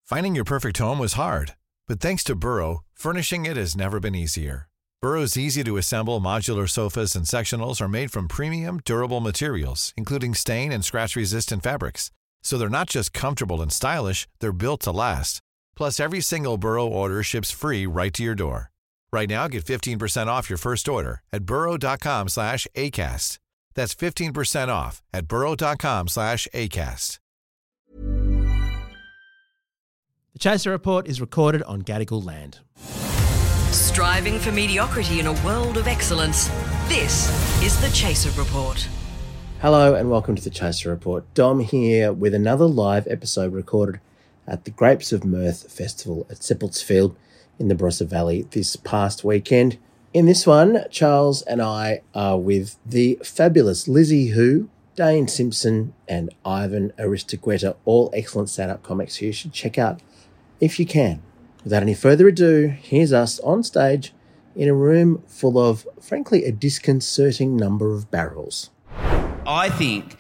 Finding your perfect home was hard, but thanks to Burrow, furnishing it has never been easier. Burrow's easy-to-assemble modular sofas and sectionals are made from premium, durable materials, including stain and scratch-resistant fabrics. So they're not just comfortable and stylish, they're built to last. Plus, every single Burrow order ships free right to your door. Right now, get 15% off your first order at burrow.com/ACAST. That's 15% off at burrow.com/ACAST. The Chaser Report is recorded on Gadigal land. Striving for mediocrity in a world of excellence. This is the Chaser Report. Hello and welcome to the Chaser Report. Dom here with another live episode recorded at the Grapes of Mirth Festival at Sepultsfield in the Barossa Valley this past weekend. In this one, Charles and I are with the fabulous Lizzie Hu, Dane Simpson and Ivan Aristogueta, all excellent stand-up comics who you should check out if you can. Without any further ado, here's us on stage in a room full of, frankly, a disconcerting number of barrels. I think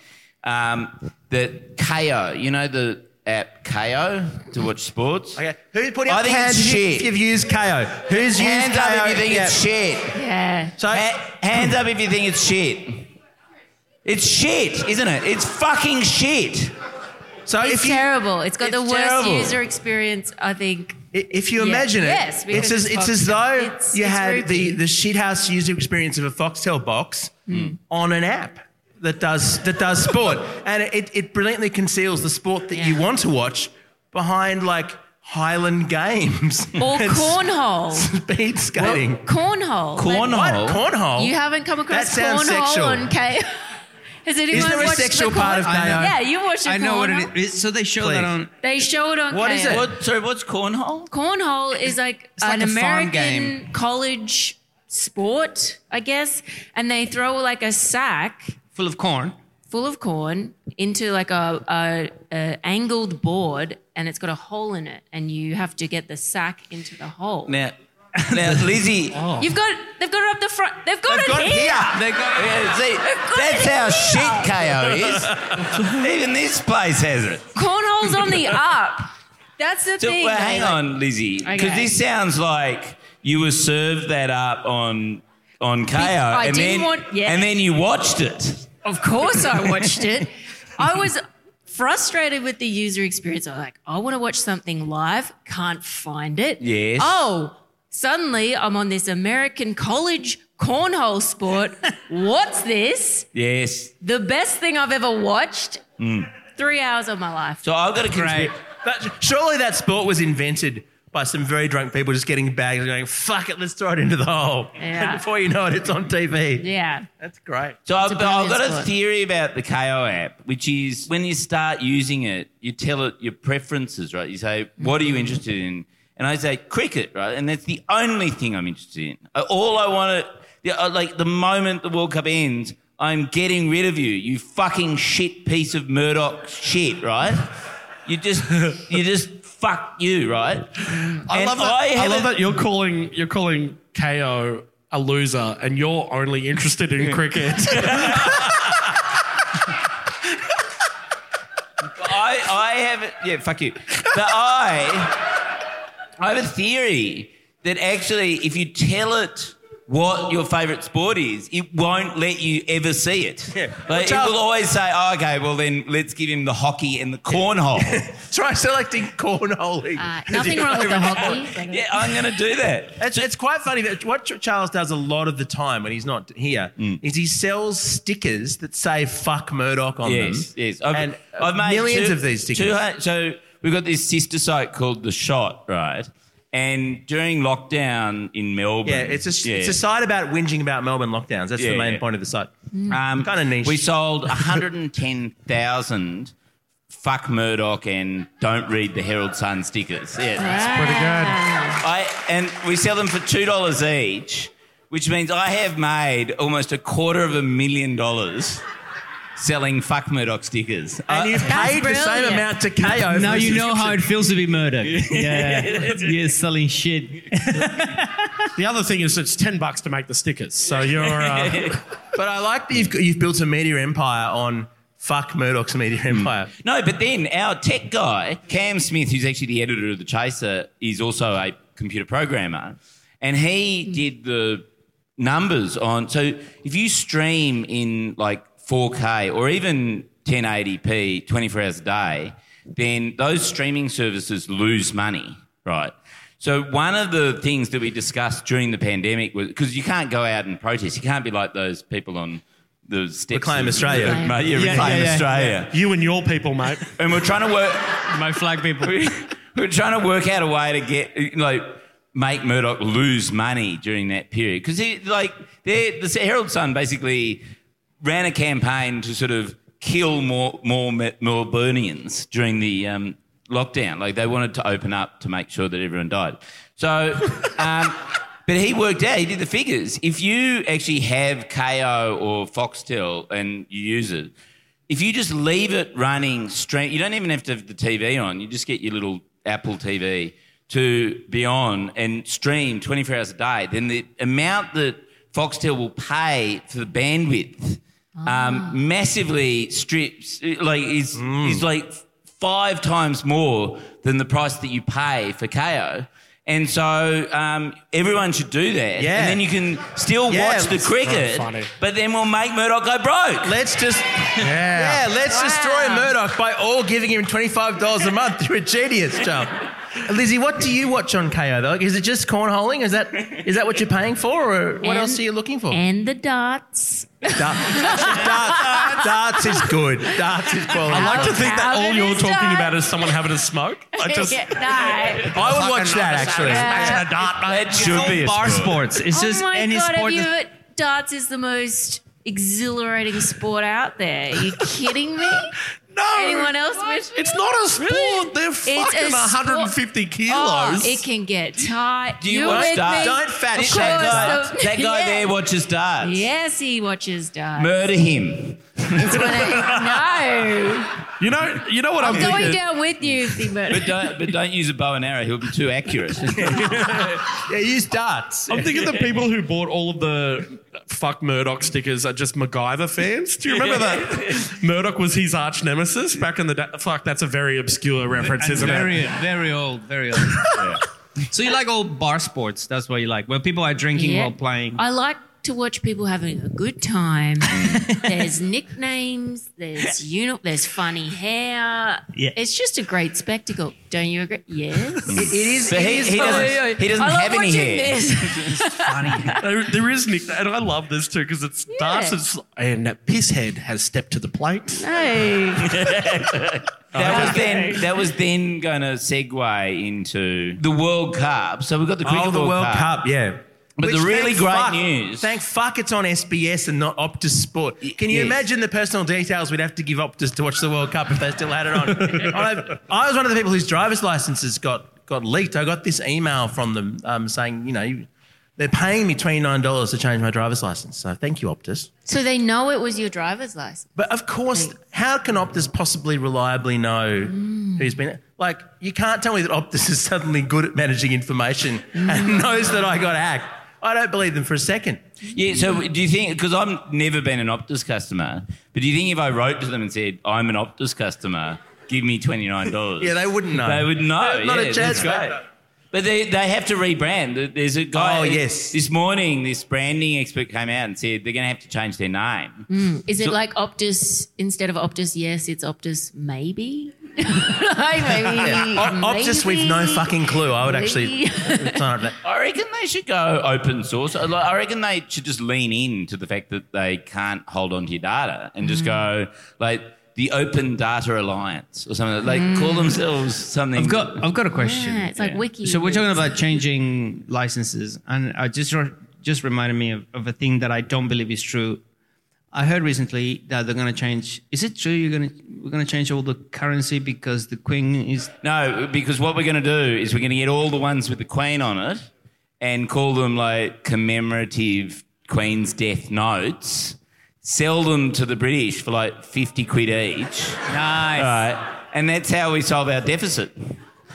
that KO, you know the app KO to watch sports? Okay, who's putting I up think hands it's shit. if you've used KO? Who's Hands used KO? up if you think it's shit. Yeah. So, Hands up if you think it's shit. It's shit, isn't it? It's fucking shit. so It's terrible. It's got It's the worst terrible. user experience, I think. If you Yeah. imagine it, Yes, it's because as though it's you had creepy. the shithouse user experience of a Foxtel box on an app that does sport, and it brilliantly conceals the sport that you want to watch behind like Highland Games Or and cornhole. speed skating. Cornhole. Cornhole? What? Cornhole? You haven't come across That sounds cornhole sexual. on KO? Has anyone Is there a watched sexual the part of KO? Yeah, you watched the I know what cornhole. it is. So they show Please. that on. They show it on What KO. is it? What's cornhole? Cornhole is like It's like an a farm American game. college sport, I guess, and they throw like a sack Full of corn. full of corn into like a angled board, and it's got a hole in it, and you have to get the sack into the hole. Now Lizzie. They've got it up the front. They've got it here. They got, yeah, see, that's how shit KO is. Even this place has it. Cornhole's on the up. That's the So, thing. well, though, hang like- on, Lizzie, because Okay. this sounds like you were served that up on KO, I and didn't then want- yeah. and then you watched it. Of course I watched it. I was frustrated with the user experience. I was like, I want to watch something live, can't find it. Yes. Oh, suddenly I'm on this American college cornhole sport. What's this? Yes. The best thing I've ever watched. 3 hours of my life. So I've got a conspiracy. Surely that sport was invented by some very drunk people just getting bags and going, fuck it, let's throw it into the hole. Yeah. And before you know it, it's on TV. Yeah. That's great. So I've brilliant got a sport. theory about the KO app, which is when you start using it, you tell it your preferences, right? You say, what are you interested in? And I say, cricket, right? And that's the only thing I'm interested in. All I want to, like the moment the World Cup ends, I'm getting rid of you, you fucking shit piece of Murdoch shit, right? You just fuck you, right? I love that you're calling KO a loser and you're only interested in cricket. I have it. Yeah, fuck you. But I have a theory that actually, if you tell it what your favourite sport is, it won't let you ever see it. Yeah. Like, it will always say, oh, okay, well then let's give him the hockey and the cornhole. Try selecting cornholing. Nothing wrong with the hockey. Yeah, I'm going to do that. It's quite funny that what Charles does a lot of the time when he's not here is he sells stickers that say "fuck Murdoch" on them. Yes. And I've made millions of these stickers. So we've got this sister site called The Shot, right? And during lockdown in Melbourne... Yeah, it's a site about whinging about Melbourne lockdowns. That's the main point of the site. Kind of niche. We sold 110,000 fuck Murdoch and don't read the Herald Sun stickers. Yeah, Pretty good. and we sell them for $2 each, which means I have made almost $250,000 selling fuck Murdoch stickers. And you've paid the same brilliant. amount to KO. Now for you the know how it subscription. feels to be Murdoch. Yeah, you're selling shit. The other thing is it's $10 to make the stickers. So you're... But I like that you've built a media empire on fuck Murdoch's media empire. No, but then our tech guy, Cam Smith, who's actually the editor of The Chaser, is also a computer programmer. And he did the numbers on... So if you stream in like 4K or even 1080p 24 hours a day, then those streaming services lose money, right? So one of the things that we discussed during the pandemic was... Because you can't go out and protest. You can't be like those people on the steps... Reclaim Australia. Reclaim Australia. You and your people, mate. And we're trying to work... My flag people. We're trying to work out a way to get... make Murdoch lose money during that period. Because the Herald Sun basically ran a campaign to sort of kill more Melburnians during the lockdown. Like they wanted to open up to make sure that everyone died. So, but he worked out, he did the figures. If you actually have KO or Foxtel and you use it, if you just leave it running straight, you don't even have to have the TV on. You just get your little Apple TV to be on and stream 24 hours a day, then the amount that Foxtel will pay for the bandwidth massively strips, is like 5 times more than the price that you pay for KO. And so everyone should do that. Yeah. And then you can still watch the cricket, but then we'll make Murdoch go broke. Let's just let's destroy Murdoch by all giving him $25 a month. You're a genius, Joe. Lizzie, what do you watch on KO though? Is it just cornholing? Is that what you're paying for, or what else are you looking for? And the darts. Darts is good. Darts is quality. I like to think that all you're talking Dart. about is someone having a smoke. I just... No. I would watch that actually. That should be a bar sport. sports. It's just Oh my any God, sport. darts is the most exhilarating sport out there. Are you kidding me? No. Anyone else wish? It's not a sport. They're fucking 150 kilos. Oh, it can get tight. Do you You're watch with darts? me? Don't fat Of shame course. darts. That guy Yeah. there watches darts. Yes, he watches darts. Murder him. It's no. You know what I'm I'm going thinking? down with you if he murders. But don't use a bow and arrow. He'll be too accurate. Yeah, use darts. I'm thinking the people who bought all of the fuck Murdoch stickers are just MacGyver fans. Do you remember that? Murdoch was his arch nemesis back in the day. Fuck, that's a very obscure reference, isn't very, it? very old, very old. So you like old bar sports? That's what you like. Where people are drinking Yeah. while playing. I like to watch people having a good time. There's nicknames, there's funny hair. Yeah. It's just a great spectacle. Don't you agree? Yes. It is. But he doesn't I love have any watching hair. this. There is Nick, and I love this too because it's darts. And Pisshead has stepped to the plate. Hey. That was then going to segue into the World Cup. So we've got the cricket the World Cup, yeah. But the Which, really thank great fuck- news... Thank fuck it's on SBS and not Optus Sport. Can you Yes. imagine the personal details we'd have to give Optus to watch the World Cup if they still had it on? I was one of the people whose driver's licenses got leaked. I got this email from them saying, they're paying me $29 to change my driver's license. So thank you, Optus. So they know it was your driver's license. But of course, how can Optus possibly reliably know who's been... Like, you can't tell me that Optus is suddenly good at managing information and knows that I got hacked. I don't believe them for a second. Yeah, so do you think... Because I've never been an Optus customer, but do you think if I wrote to them and said, I'm an Optus customer, give me $29... Yeah, they wouldn't know. They would know. Not a chance. That's great. But they have to rebrand. There's a guy... Oh, yes. This morning, this branding expert came out and said they're going to have to change their name. Is it like Optus, instead of Optus, yes, it's Optus maybe? Like maybe. Optus, we've no fucking clue. I would actually Maybe. sign up for that. I reckon they should go open source. I reckon they should just lean in to the fact that they can't hold on to your data and just go like the Open Data Alliance or something. Like call themselves something. I've got a question. Yeah, it's like Wiki. So we're talking about changing licenses, and I just reminded me of a thing that I don't believe is true. I heard recently that they're going to change. Is it true we're going to change all the currency because the Queen is? No, because what we're going to do is we're going to get all the ones with the Queen on it and call them like commemorative Queen's death notes. Sell them to the British for like 50 quid each. Nice. Right, and that's how we solve our deficit.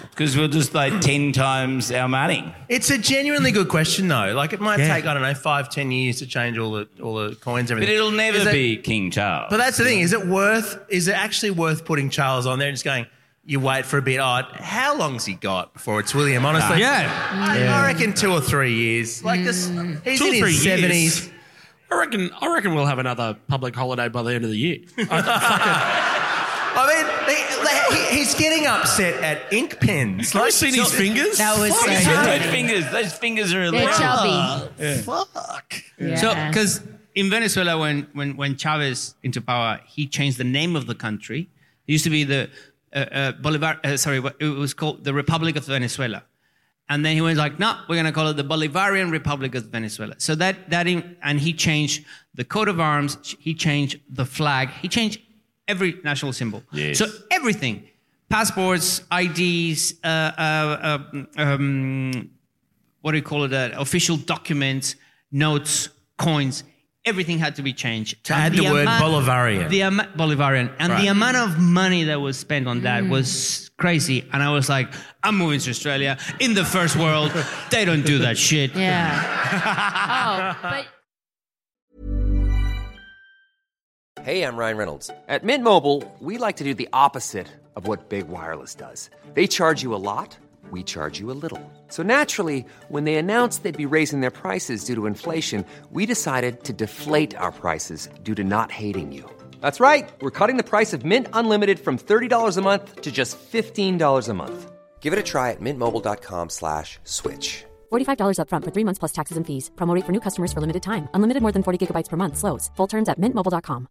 Because we're just like 10 times our money. It's a genuinely good question, though. Like, it might take, I don't know, 5-10 years to change all the coins, everything. But it'll never be King Charles. But that's the thing. Is it actually worth putting Charles on there and just going, you wait for a bit? Oh, how long's he got before it's William? Honestly, I reckon 2 or 3 years. Like this, he's 2 or in 3 his years. 70s. I reckon we'll have another public holiday by the end of the year. I mean, he's getting upset at ink pens. Have you seen his fingers? That was so Those fingers are a They're little... chubby. Fuck. Yeah. So, because in Venezuela, when Chavez into power, he changed the name of the country. It used to be the it was called the Republic of Venezuela. And then he was like, no, we're going to call it the Bolivarian Republic of Venezuela. So and he changed the coat of arms, he changed the flag, he changed every national symbol. Yes. So everything, passports, IDs, what do you call it, official documents, notes, coins, everything had to be changed. To add the word Bolivarian. Bolivarian. And the amount of money that was spent on that was crazy. And I was like, I'm moving to Australia. In the first world, they don't do that shit. Yeah. But Hey, I'm Ryan Reynolds. At Mint Mobile, we like to do the opposite of what Big Wireless does. They charge you a lot, we charge you a little. So naturally, when they announced they'd be raising their prices due to inflation, we decided to deflate our prices due to not hating you. That's right. We're cutting the price of Mint Unlimited from $30 a month to just $15 a month. Give it a try at mintmobile.com/switch. $45 up front for 3 months plus taxes and fees. Promo rate for new customers for limited time. Unlimited more than 40 gigabytes per month. Slows full terms at mintmobile.com.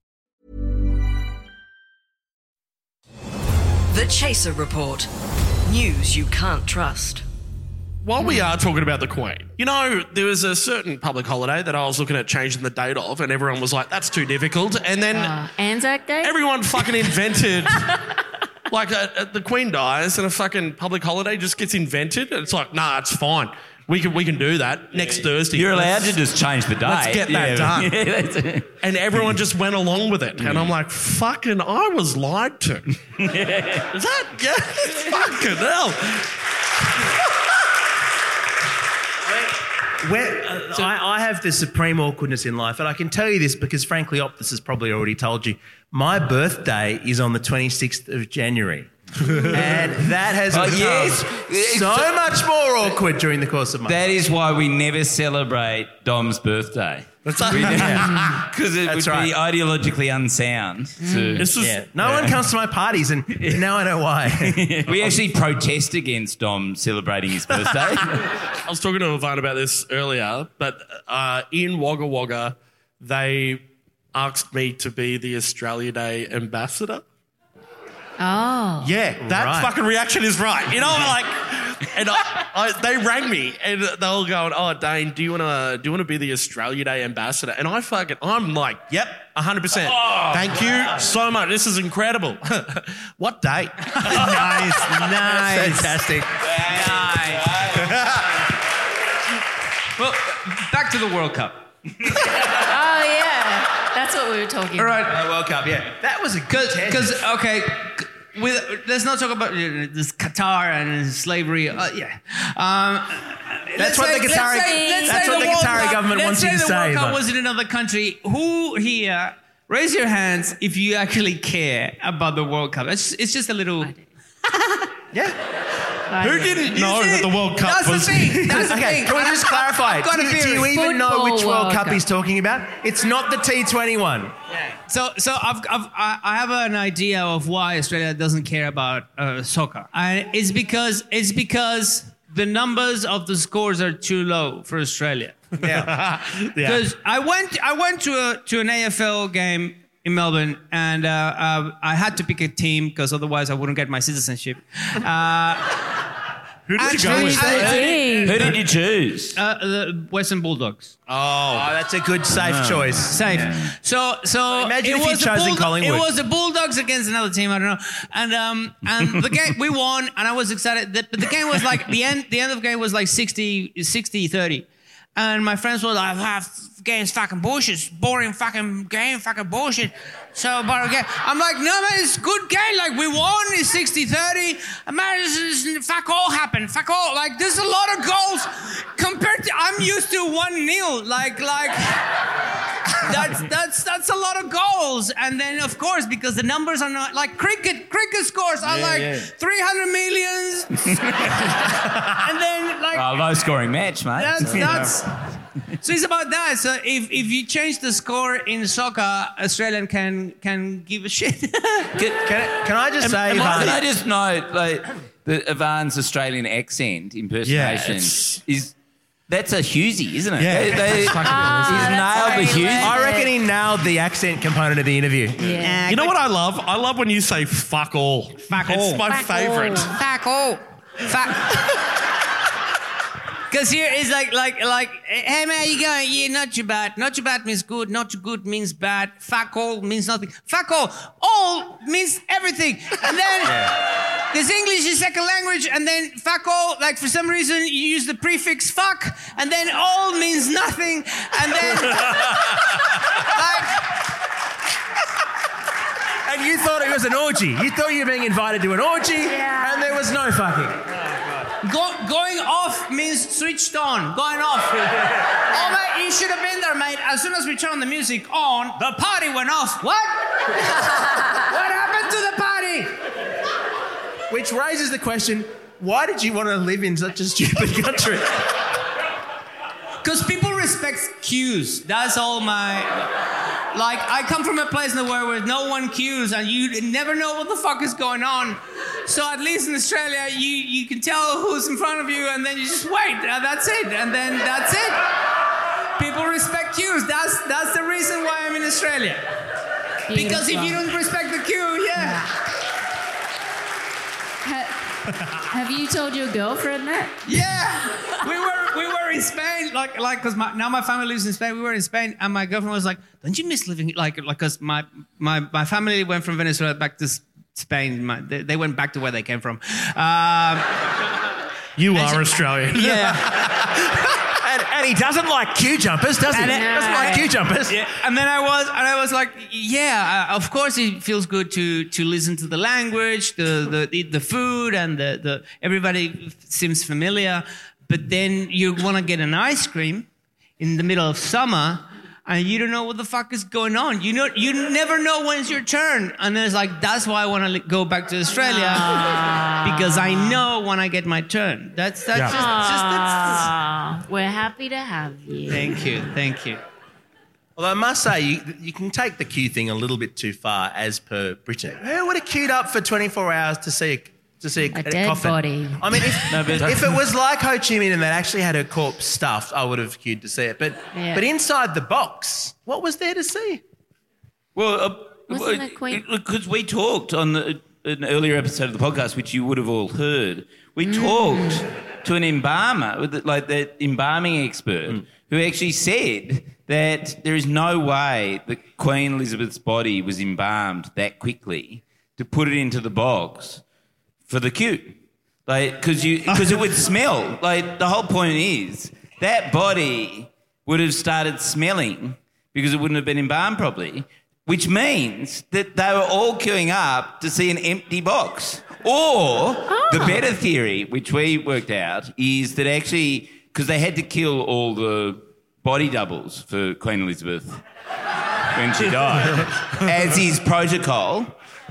The Chaser Report. News you can't trust. While we are talking about the Queen, you know, there was a certain public holiday that I was looking at changing the date of, and everyone was like, that's too difficult. And then Anzac Day? everyone fucking invented, like, the Queen dies and a fucking public holiday just gets invented. And it's like, nah, it's fine. We can do that next Thursday. You're allowed to just change the date. Let's get that done. Yeah, that's it. And everyone just went along with it. And I'm like, fucking, I was lied to. Is that, yeah, fucking hell. I have the supreme awkwardness in life, and I can tell you this because, frankly, Optus has probably already told you. My birthday is on the 26th of January. And that has become so much more awkward during the course of my life. That is why we never celebrate Dom's birthday. Because it would be ideologically unsound. No one comes to my parties, and now I know why. We actually protest against Dom celebrating his birthday. I was talking to Yvonne about this earlier, but in Wagga Wagga, they asked me to be the Australia Day ambassador. Oh. Yeah, that fucking reaction is right. You know, like, and they rang me and they were going, "Oh, Dane, do you want to be the Australia Day ambassador?" And I'm like, "Yep, 100%. Thank you so much. This is incredible." What date? Nice. Fantastic. Well, back to the World Cup. Oh, yeah. That's what we were talking All about. right. World Cup, yeah. That was a good test. Because, okay, let's not talk about this Qatar and slavery. That's what the Qatari government wants you to say. Let's say the World Cup was in another country. Who here, raise your hands if you actually care about the World Cup. It's just a little... Yeah. Who didn't know that the World Cup was... That's the thing. Can we just clarify? got a Do theory. you even know Football which World World Cup Cup. he's talking about? It's not the T21. So I have an idea of why Australia doesn't care about soccer. It's because the numbers of the scores are too low for Australia. Yeah. Because I went to an AFL game in Melbourne, and I had to pick a team because otherwise I wouldn't get my citizenship. Who did you go with? Who did you choose? The Western Bulldogs. Oh, that's a good safe choice. Safe. Yeah. So imagine it if you'd was the chosen Collingwood. It was the Bulldogs against another team. I don't know. And the game we won, and I was excited. But the game was like the end of the game was like 60-30. And my friends were like, game's fucking bullshit, boring fucking game, fucking bullshit. So, but again, I'm like, no, man, it's a good game. Like, we won, it's 60-30. Man, fuck all happened. Fuck all. Like, there's a lot of goals compared to, I'm used to 1-0. Like, that's a lot of goals. And then, of course, because the numbers are not, like cricket scores are 300 millions. And then, like... low scoring match, mate. That's so it's about that. So if you change the score in soccer, Australian can give a shit. Can I just say, can I just note, like, the Ivan's Australian accent impersonation that's a Hughesy, isn't it? Yeah. He's nailed the Hughesy. I reckon he nailed the accent component of the interview. Yeah. You know what I love? I love when you say fuck all. Fuck all. It's my favourite. Fuck all. Fuck. Because here it's like, hey man, how you going? Yeah, not too bad. Not too bad means good. Not too good means bad. Fuck all means nothing. Fuck all. All means everything. And then there's English is second language, and then fuck all, like for some reason you use the prefix fuck, and then all means nothing, and then like... And you thought it was an orgy. You thought you were being invited to an orgy, and there was no fucking. Going off means switched on. Going off. Oh, mate, you should have been there, mate. As soon as we turned the music on, the party went off. What? What happened to the party? Which raises the question, why did you want to live in such a stupid country? Because people respect cues. That's all my... Like, I come from a place in the world where no one queues and you never know what the fuck is going on. So at least in Australia, you can tell who's in front of you and then you just wait. That's it. And then that's it. People respect queues. That's the reason why I'm in Australia. Beautiful. Because if you don't respect the queue, Have you told your girlfriend that? Yeah, we were in Spain, like because now my family lives in Spain. We were in Spain, and my girlfriend was like, "Don't you miss living like because my family went from Venezuela back to Spain. They went back to where they came from. You are Australian. Yeah." And he doesn't like queue jumpers, does he? Doesn't like queue jumpers. Yeah. And then I was like, of course it feels good to listen to the language, the food, and the everybody seems familiar. But then you want to get an ice cream in the middle of summer, and you don't know what the fuck is going on. You never know when it's your turn. And then it's like, that's why I want to go back to Australia, because I know when I get my turn. That's We're happy to have you. Thank you. Although I must say, you can take the queue thing a little bit too far, as per Britain. Who would have queued up for 24 hours to see a dead coffin? body. I mean, if it was like Ho Chi Minh and they actually had her corpse stuffed, I would have queued to see it. But inside the box, what was there to see? Well, Wasn't it quite... because we talked on an earlier episode of the podcast, which you would have all heard. We talked to an embalmer, like the embalming expert, who actually said that there is no way that Queen Elizabeth's body was embalmed that quickly to put it into the box for the queue. Like, because it would smell. Like, the whole point is that body would have started smelling because it wouldn't have been embalmed properly, which means that they were all queuing up to see an empty box. Or the better theory, which we worked out, is that actually, because they had to kill all the body doubles for Queen Elizabeth when she died, as is protocol,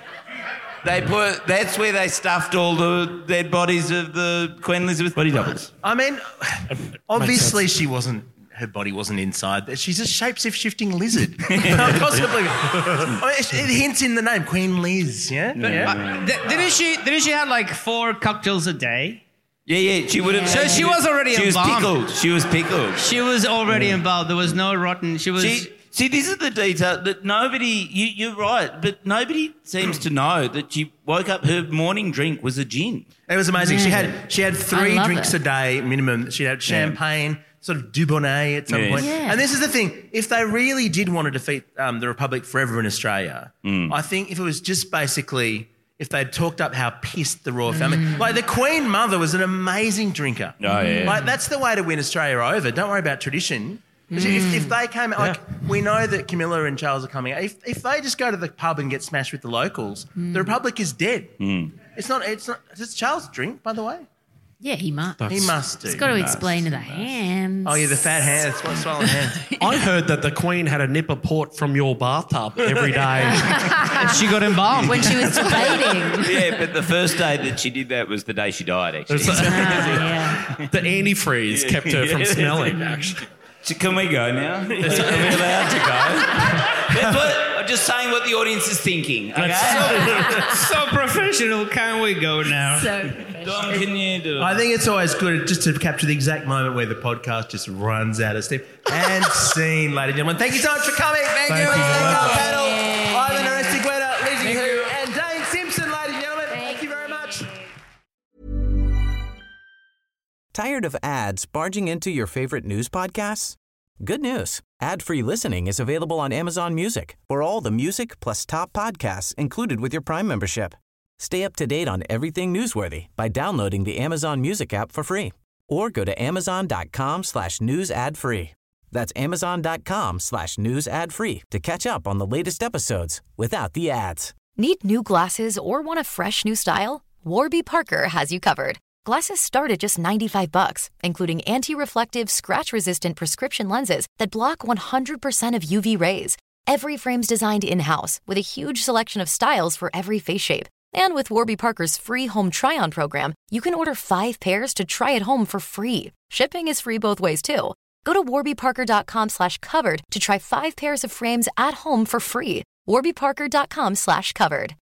that's where they stuffed all the dead bodies of the Queen Elizabeth body doubles. I mean, obviously her body wasn't inside. She's a shape-shifting lizard. Possibly. It hints in the name, Queen Liz, yeah? Didn't she have like 4 cocktails a day? Yeah, she would have. So she was already embalmed. She was pickled. She was already embalmed. There was no rotten. She was. See, this is the detail that nobody. You're right, but nobody seems to know that she woke up. Her morning drink was a gin. It was amazing. She had 3 drinks a day minimum. She had champagne. Sort of Dubonnet at some point. Yeah. And this is the thing. If they really did want to defeat the Republic forever in Australia, I think if it was just basically if they'd talked up how pissed the royal family. Like the Queen Mother was an amazing drinker. Oh, yeah. Like that's the way to win Australia over. Don't worry about tradition. 'Cause if they came out, like we know that Camilla and Charles are coming out. If they just go to the pub and get smashed with the locals, the Republic is dead. It's not. Does Charles drink, by the way? Yeah, he must. He must do. He's got to explain to the hands. Oh yeah, the fat hands. What's swollen hands? I heard that the Queen had a nip of port from your bathtub every day. And she got embalmed. When she was debating. Yeah, but the first day that she did that was the day she died, actually. Yeah. The antifreeze kept her from smelling, actually. So can we go now? Are we allowed to go? I'm just saying what the audience is thinking. Okay? So professional. Can we go now? So Dom, can you do it? I think it's always good just to capture the exact moment where the podcast just runs out of steam. And scene, ladies and gentlemen. Thank you so much for coming. Thank you. Thank our panel. Ivan Aristigueta, Lizzie Hu, and Dane Simpson, ladies and gentlemen. Thank you very much. Tired of ads barging into your favorite news podcasts? Good news. Ad-free listening is available on Amazon Music for all the music plus top podcasts included with your Prime membership. Stay up to date on everything newsworthy by downloading the Amazon Music app for free or go to amazon.com/news ad free. That's amazon.com/news ad free to catch up on the latest episodes without the ads. Need new glasses or want a fresh new style? Warby Parker has you covered. Glasses start at just $95, including anti-reflective, scratch-resistant prescription lenses that block 100% of UV rays. Every frame's designed in-house with a huge selection of styles for every face shape. And with Warby Parker's free home try-on program, you can order 5 pairs to try at home for free. Shipping is free both ways, too. Go to warbyparker.com/covered to try 5 pairs of frames at home for free. warbyparker.com/covered.